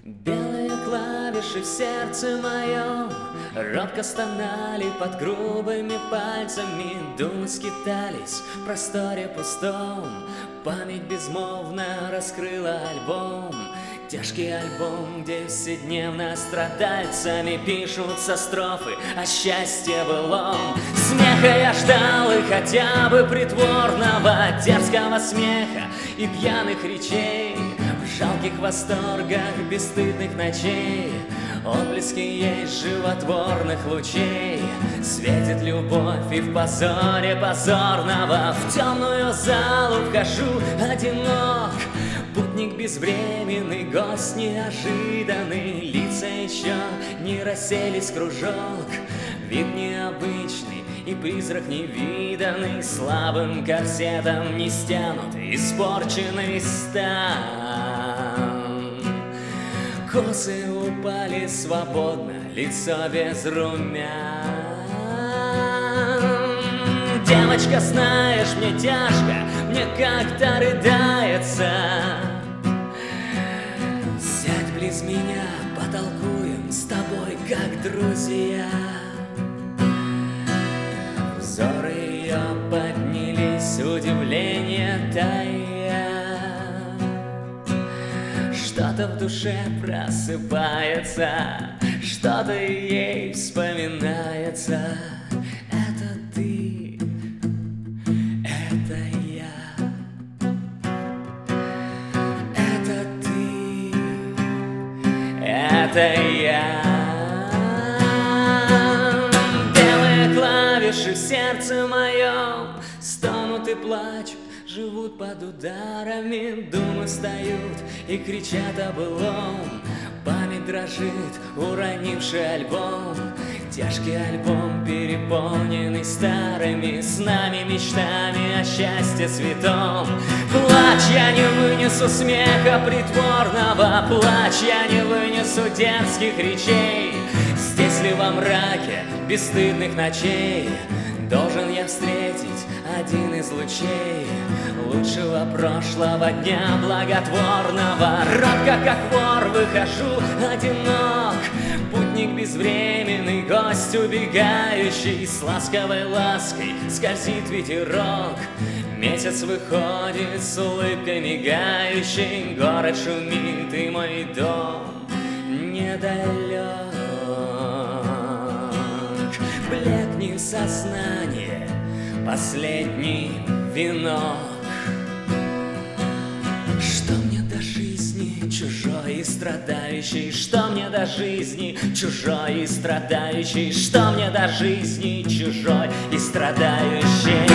Белые клавиши в сердце моем робко стонали под грубыми пальцами. Думы скитались в просторе пустом. Память безмолвно раскрыла альбом. Тяжкий альбом, где вседневно страдальцами пишутся строфы о счастье былом. Смеха я ждал, и хотя бы притворного, дерзкого смеха и пьяных речей, в жалких восторгах бесстыдных ночей отблески есть животворных лучей. Светит любовь, и в позоре позорного в темную залу вхожу одинок. Путник безвременный, гость неожиданный, лица еще не расселись в кружок. Вид необычный и призрак невиданный, слабым корсетом не стянут испорченный стан. Косы упали свободно, лицо без румян. Девочка, знаешь, мне тяжко, мне как-то рыдается. Сядь близ меня, потолкуем с тобой, как друзья. Взоры ее поднялись, удивление тая. Что-то в душе просыпается, что-то ей вспоминается. Это ты, это я. Это ты, это я. Белые клавиши в сердце моем стонут и плачут, живут под ударами. Думы встают и кричат о былом. Память дрожит, уронивший альбом. Тяжкий альбом, переполненный старыми снами, мечтами о счастье святом. Плачь, я не вынесу смеха притворного, плачь, я не вынесу дерзких речей. Здесь ли во мраке бесстыдных ночей должен я встретить один из лучей лучшего прошлого дня благотворного? Робко, как вор, выхожу одинок, путник безвременный, гость убегающий. С ласковой лаской скользит ветерок, месяц выходит с улыбкой мигающей. Город шумит, и мой дом недалек. Блекни в сознание последний венок. Что мне до жизни чужой и страдающий? Что мне до жизни чужой и страдающий? Что мне до жизни чужой и страдающий?